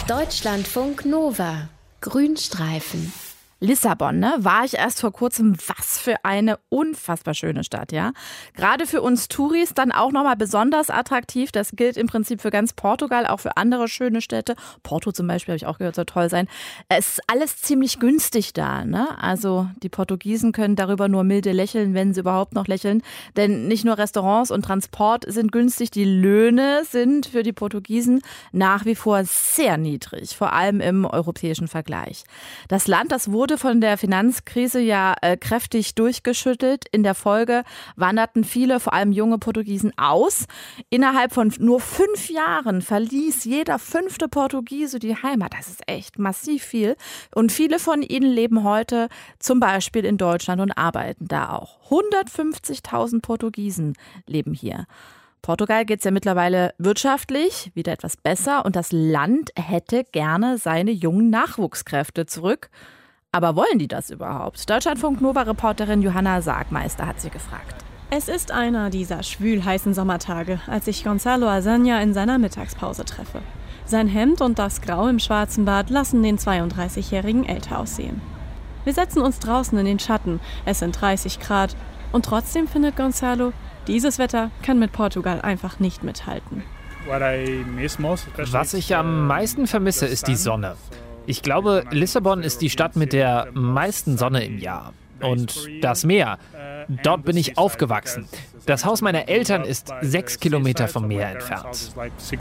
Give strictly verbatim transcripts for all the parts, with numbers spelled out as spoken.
Deutschlandfunk Nova. Grünstreifen. Lissabon, ne? War ich erst vor kurzem. Was für eine unfassbar schöne Stadt, ja. Gerade für uns Touris dann auch nochmal besonders attraktiv. Das gilt im Prinzip für ganz Portugal, auch für andere schöne Städte. Porto zum Beispiel, habe ich auch gehört, soll toll sein. Es ist alles ziemlich günstig da, ne? Also die Portugiesen können darüber nur milde lächeln, wenn sie überhaupt noch lächeln. Denn nicht nur Restaurants und Transport sind günstig, die Löhne sind für die Portugiesen nach wie vor sehr niedrig, vor allem im europäischen Vergleich. Das Land, das wurde von der Finanzkrise ja äh, kräftig durchgeschüttelt. In der Folge wanderten viele, vor allem junge Portugiesen, aus. Innerhalb von nur fünf Jahren verließ jeder fünfte Portugiese die Heimat. Das ist echt massiv viel. Und viele von ihnen leben heute zum Beispiel in Deutschland und arbeiten da auch. hundertfünfzigtausend Portugiesen leben hier. Portugal geht es ja mittlerweile wirtschaftlich wieder etwas besser und das Land hätte gerne seine jungen Nachwuchskräfte zurück. Aber wollen die das überhaupt? Deutschlandfunk-Nova-Reporterin Johanna Sargmeister hat sie gefragt. Es ist einer dieser schwülheißen Sommertage, als ich Gonçalo Azaña in seiner Mittagspause treffe. Sein Hemd und das Grau im schwarzen Bart lassen den zweiunddreißigjährigen älter aussehen. Wir setzen uns draußen in den Schatten, es sind dreißig Grad. Und trotzdem findet Gonçalo, dieses Wetter kann mit Portugal einfach nicht mithalten. Was ich am meisten vermisse, ist die Sonne. Ich glaube, Lissabon ist die Stadt mit der meisten Sonne im Jahr. Und das Meer. Dort bin ich aufgewachsen. Das Haus meiner Eltern ist sechs Kilometer vom Meer entfernt.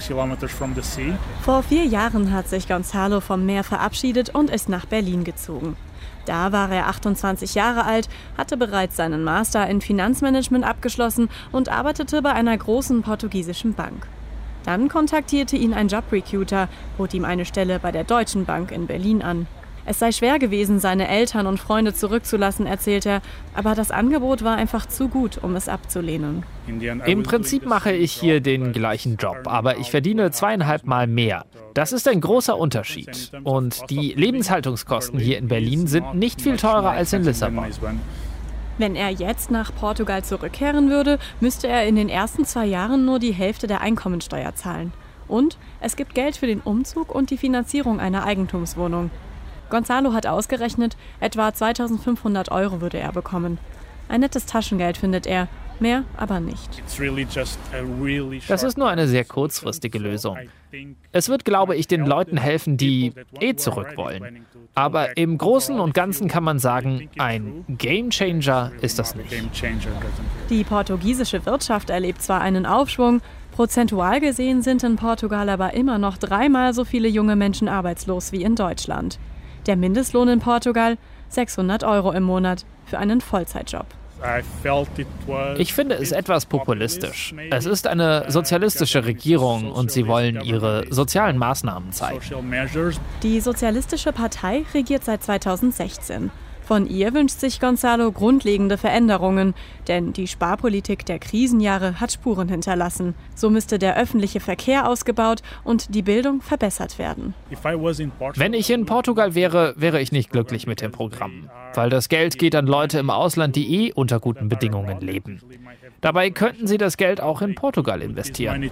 Vor vier Jahren hat sich Gonçalo vom Meer verabschiedet und ist nach Berlin gezogen. Da war er achtundzwanzig Jahre alt, hatte bereits seinen Master in Finanzmanagement abgeschlossen und arbeitete bei einer großen portugiesischen Bank. Dann kontaktierte ihn ein Jobrecruiter, bot ihm eine Stelle bei der Deutschen Bank in Berlin an. Es sei schwer gewesen, seine Eltern und Freunde zurückzulassen, erzählt er, aber das Angebot war einfach zu gut, um es abzulehnen. Im Prinzip mache ich hier den gleichen Job, aber ich verdiene zweieinhalb Mal mehr. Das ist ein großer Unterschied. Und die Lebenshaltungskosten hier in Berlin sind nicht viel teurer als in Lissabon. Wenn er jetzt nach Portugal zurückkehren würde, müsste er in den ersten zwei Jahren nur die Hälfte der Einkommensteuer zahlen. Und es gibt Geld für den Umzug und die Finanzierung einer Eigentumswohnung. Gonçalo hat ausgerechnet, etwa zweitausendfünfhundert Euro würde er bekommen. Ein nettes Taschengeld findet er, mehr aber nicht. Das ist nur eine sehr kurzfristige Lösung. Es wird, glaube ich, den Leuten helfen, die eh zurück wollen. Aber im Großen und Ganzen kann man sagen, ein Gamechanger ist das nicht. Die portugiesische Wirtschaft erlebt zwar einen Aufschwung, prozentual gesehen sind in Portugal aber immer noch dreimal so viele junge Menschen arbeitslos wie in Deutschland. Der Mindestlohn in Portugal sechshundert Euro im Monat für einen Vollzeitjob. Ich finde es etwas populistisch. Es ist eine sozialistische Regierung und sie wollen ihre sozialen Maßnahmen zeigen. Die Sozialistische Partei regiert seit zweitausendsechzehn. Von ihr wünscht sich Gonçalo grundlegende Veränderungen, denn die Sparpolitik der Krisenjahre hat Spuren hinterlassen. So müsste der öffentliche Verkehr ausgebaut und die Bildung verbessert werden. Wenn ich in Portugal wäre, wäre ich nicht glücklich mit dem Programm, weil das Geld geht an Leute im Ausland, die eh unter guten Bedingungen leben. Dabei könnten sie das Geld auch in Portugal investieren.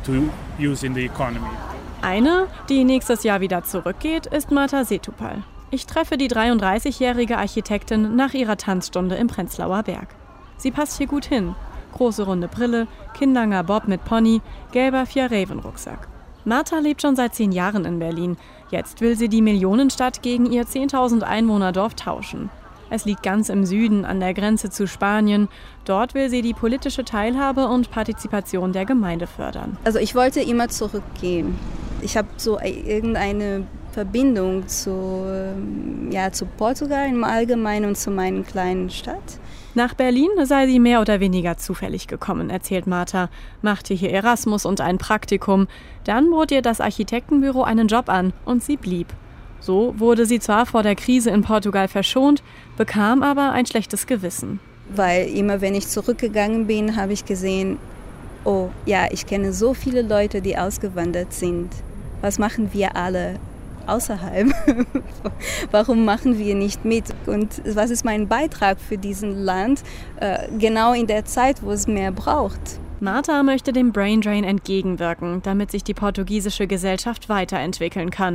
Eine, die nächstes Jahr wieder zurückgeht, ist Marta Setúpal. Ich treffe die dreiunddreißigjährige Architektin nach ihrer Tanzstunde im Prenzlauer Berg. Sie passt hier gut hin. Große runde Brille, kinnlanger Bob mit Pony, gelber Vier-Raven-Rucksack. Marta lebt schon seit zehn Jahren in Berlin. Jetzt will sie die Millionenstadt gegen ihr zehntausend Einwohner-Dorf tauschen. Es liegt ganz im Süden, an der Grenze zu Spanien. Dort will sie die politische Teilhabe und Partizipation der Gemeinde fördern. Also ich wollte immer zurückgehen. Ich habe so irgendeine Verbindung zu, ja, zu Portugal im Allgemeinen und zu meiner kleinen Stadt. Nach Berlin sei sie mehr oder weniger zufällig gekommen, erzählt Marta, machte hier Erasmus und ein Praktikum. Dann bot ihr das Architektenbüro einen Job an und sie blieb. So wurde sie zwar vor der Krise in Portugal verschont, bekam aber ein schlechtes Gewissen. Weil immer wenn ich zurückgegangen bin, habe ich gesehen, oh ja, ich kenne so viele Leute, die ausgewandert sind. Was machen wir alle außerhalb? Warum machen wir nicht mit? Und was ist mein Beitrag für diesen Land, äh, genau in der Zeit, wo es mehr braucht? Marta möchte dem Braindrain entgegenwirken, damit sich die portugiesische Gesellschaft weiterentwickeln kann.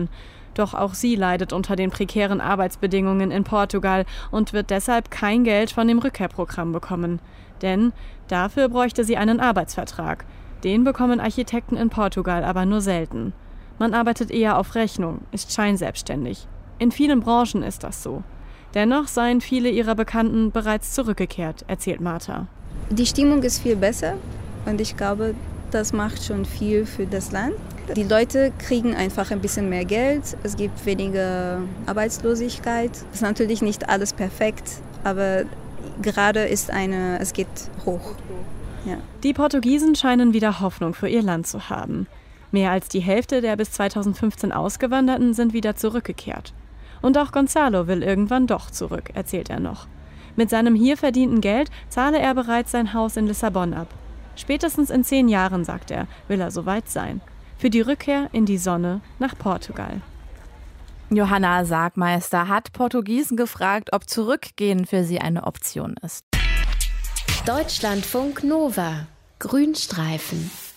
Doch auch sie leidet unter den prekären Arbeitsbedingungen in Portugal und wird deshalb kein Geld von dem Rückkehrprogramm bekommen. Denn dafür bräuchte sie einen Arbeitsvertrag. Den bekommen Architekten in Portugal aber nur selten. Man arbeitet eher auf Rechnung, ist scheinselbstständig. In vielen Branchen ist das so. Dennoch seien viele ihrer Bekannten bereits zurückgekehrt, erzählt Marta. Die Stimmung ist viel besser und ich glaube, das macht schon viel für das Land. Die Leute kriegen einfach ein bisschen mehr Geld, es gibt weniger Arbeitslosigkeit. Es ist natürlich nicht alles perfekt, aber gerade ist eine, es geht hoch. Ja. Die Portugiesen scheinen wieder Hoffnung für ihr Land zu haben. Mehr als die Hälfte der bis zweitausendfünfzehn Ausgewanderten sind wieder zurückgekehrt. Und auch Gonzalo will irgendwann doch zurück, erzählt er noch. Mit seinem hier verdienten Geld zahle er bereits sein Haus in Lissabon ab. Spätestens in zehn Jahren, sagt er, will er soweit sein. Für die Rückkehr in die Sonne nach Portugal. Johanna Sargmeister hat Portugiesen gefragt, ob Zurückgehen für sie eine Option ist. Deutschlandfunk Nova. Grünstreifen.